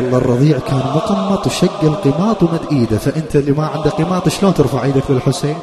الله الرضيع كان مقمط وشق القماط ومد ايده، فانت اللي ما عنده قماط شلون ترفع ايدك للحسين؟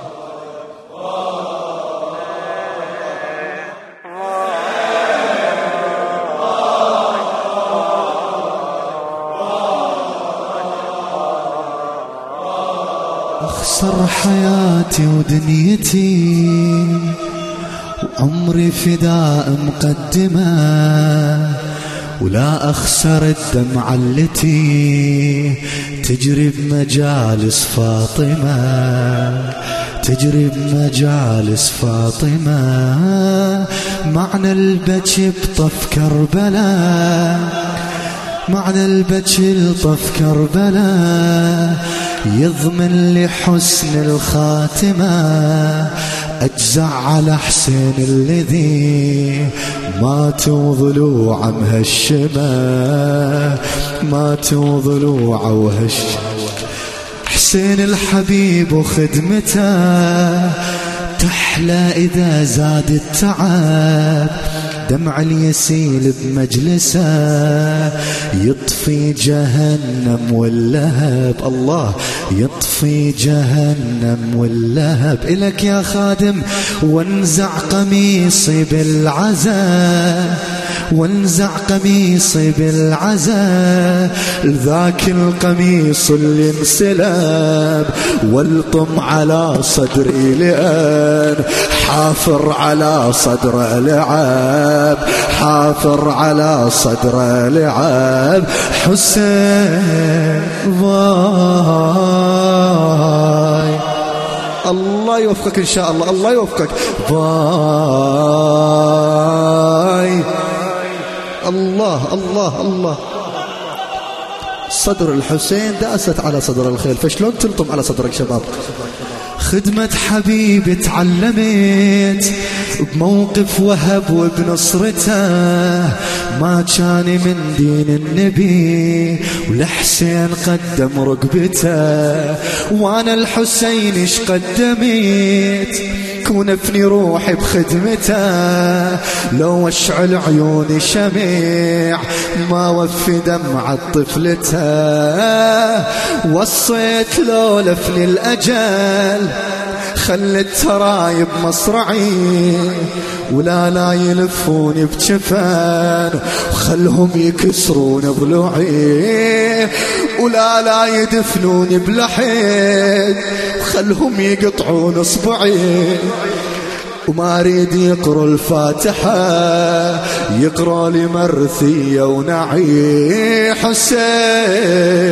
أخسر حياتي ودنيتي وعمري فداء مقدمة، ولا أخسر الدمعة التي تجري بمجالس فاطمة، تجري بمجالس فاطمة. معنى البكي بطف كربلاء، معنى البكي لطف كربلاء، يضمن لحسن الخاتمة. أجزع على حسين الذي مات وضلوعه مهشمة، مات وضلوعه وهشمة. حسين الحبيب وخدمته تحلى إذا زاد التعب، دمع اليسيل بمجلسه يطفي جهنم واللهب. الله يطفي جهنم واللهب. إلك يا خادم وانزع قميصي بالعزاء، وانزع قميصي بالعزاء، ذاك القميص اللي انسلب، والطم على صدري لأن حافر على صدر لعب، حافر على صدر لعب. حسين باي، الله يوفقك إن شاء الله، الله يوفقك. باي الله الله الله. صدر الحسين داست على صدر الخيل، فشلون تلطم على صدرك شباب؟ خدمة حبيبي تعلمت بموقف وهب وبنصرته، ما كان من دين النبي ولحسين قدم ركبته. وانا الحسين ايش قدمت كونفني روحي بخدمته، لو اشعل عيوني شميع ما وفي دمعة طفلته. وصيت لو لفني الأجل خلي الترايب مصرعي، ولا لا يلفوني بجفان وخلهم يكسرون ضلوعي، ولا لا يدفنوني بلحيد وخلهم يقطعون اصبعي. وما اريد يقرأ الفاتحة يقرأ لي مرثية ونعي. حسين